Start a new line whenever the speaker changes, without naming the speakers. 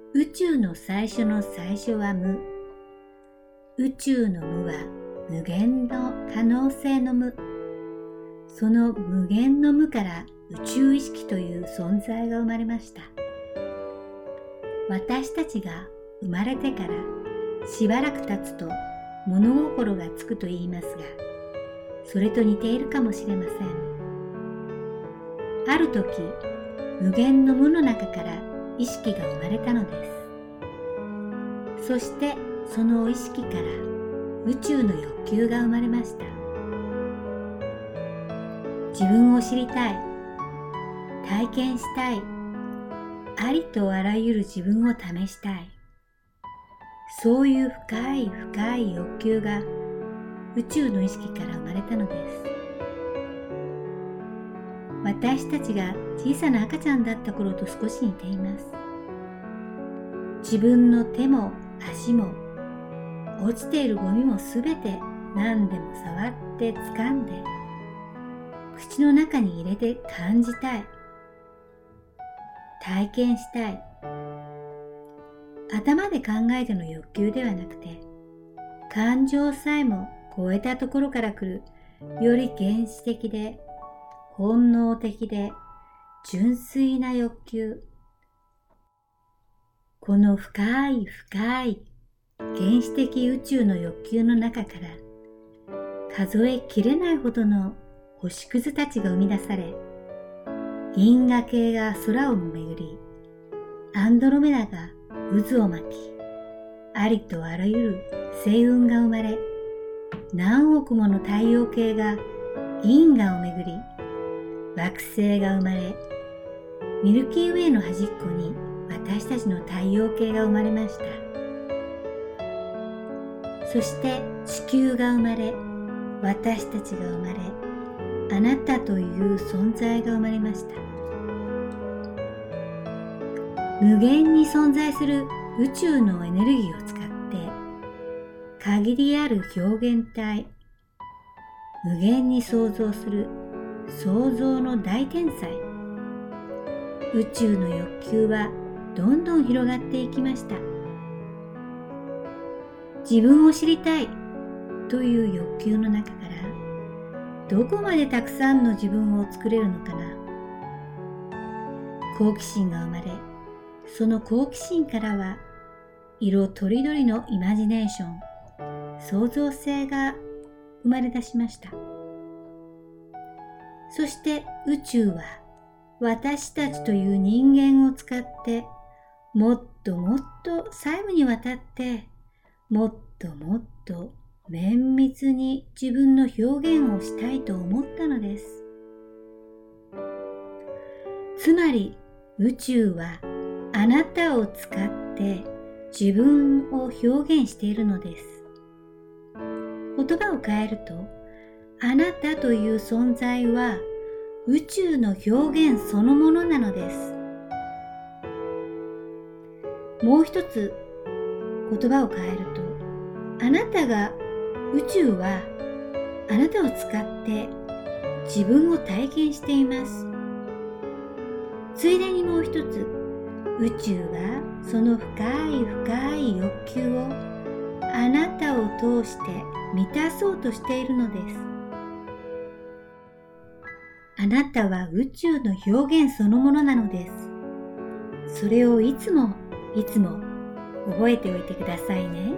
宇宙の最初の最初は無。宇宙の無は無限の可能性の無。その無限の無から宇宙意識という存在が生まれました。私たちが生まれてからしばらく経つと物心がつくと言いますが、それと似ているかもしれません。ある時、無限の無の中から意識が生まれたのです。そしてその意識から宇宙の欲求が生まれました。自分を知りたい、体験したい、ありとあらゆる自分を試したい。そういう深い深い欲求が宇宙の意識から生まれたのです。私たちが小さな赤ちゃんだった頃と少し似ています。自分の手も足も落ちているゴミもすべて何でも触って掴んで口の中に入れて感じたい、体験したい。頭で考えての欲求ではなくて、感情さえも超えたところから来るより原始的で本能的で純粋な欲求。この深い深い原始的宇宙の欲求の中から数えきれないほどの星屑たちが生み出され、銀河系が空を巡り、アンドロメダが渦を巻き、ありとあらゆる星雲が生まれ、何億もの太陽系が銀河を巡り、惑星が生まれ、ミルキーウェイの端っこに私たちの太陽系が生まれました。そして地球が生まれ、私たちが生まれ、あなたという存在が生まれました。無限に存在する宇宙のエネルギーを使って、限りある表現体、無限に創造する創造の大天才。宇宙の欲求はどんどん広がっていきました。自分を知りたいという欲求の中からどこまでたくさんの自分を作れるのかな。好奇心が生まれ、その好奇心からは色とりどりのイマジネーション、創造性が生まれ出しました。そして宇宙は私たちという人間を使ってもっともっと細部にわたってもっともっと綿密に自分の表現をしたいと思ったのです。つまり宇宙はあなたを使って自分を表現しているのです。言葉を変えると、あなたという存在は宇宙の表現そのものなのです。もう一つ言葉を変えると、あなたが宇宙はあなたを使って自分を体験しています。ついでにもう一つ、宇宙はその深い深い欲求をあなたを通して満たそうとしているのです。あなたは宇宙の表現そのものなのです。それをいつもいつも覚えておいてくださいね。